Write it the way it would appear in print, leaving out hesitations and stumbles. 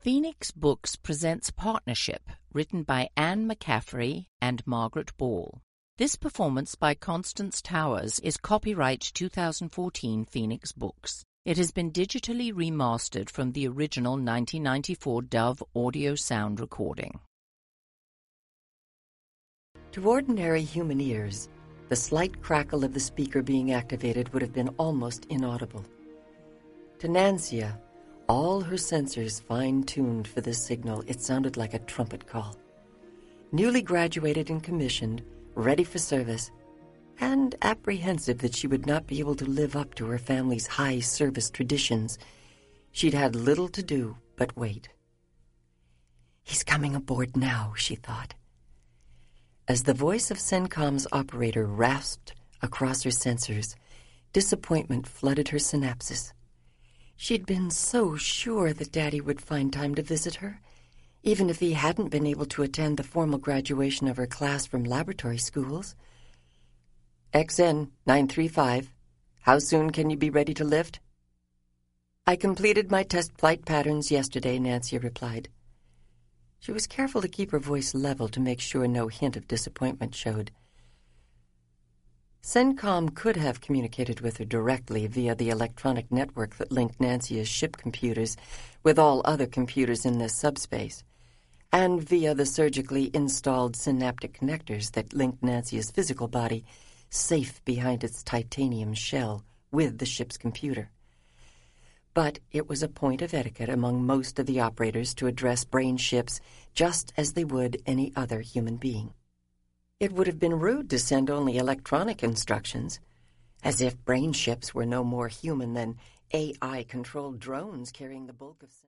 Phoenix Books presents Partnership, written by Anne McCaffrey and Margaret Ball. This performance by Constance Towers is copyright 2014 Phoenix Books. It has been digitally remastered from the original 1994 Dove audio sound recording. To ordinary human ears, the slight crackle of the speaker being activated would have been almost inaudible. To Nancia, all her sensors fine-tuned for this signal, it sounded like a trumpet call. Newly graduated and commissioned, ready for service, and apprehensive that she would not be able to live up to her family's high service traditions, she'd had little to do but wait. "He's coming aboard now," she thought. As the voice of CENTCOM's operator rasped across her sensors, disappointment flooded her synapses. She'd been so sure that Daddy would find time to visit her, even if he hadn't been able to attend the formal graduation of her class from laboratory schools. "XN 935, how soon can you be ready to lift?" "I completed my test flight patterns yesterday," Nancia replied. She was careful to keep her voice level to make sure no hint of disappointment showed. CENTCOM could have communicated with her directly via the electronic network that linked Nancia's ship computers with all other computers in this subspace, and via the surgically installed synaptic connectors that linked Nancia's physical body, safe behind its titanium shell, with the ship's computer. But it was a point of etiquette among most of the operators to address brain ships just as they would any other human being. It would have been rude to send only electronic instructions, as if brain ships were no more human than AI-controlled drones carrying the bulk of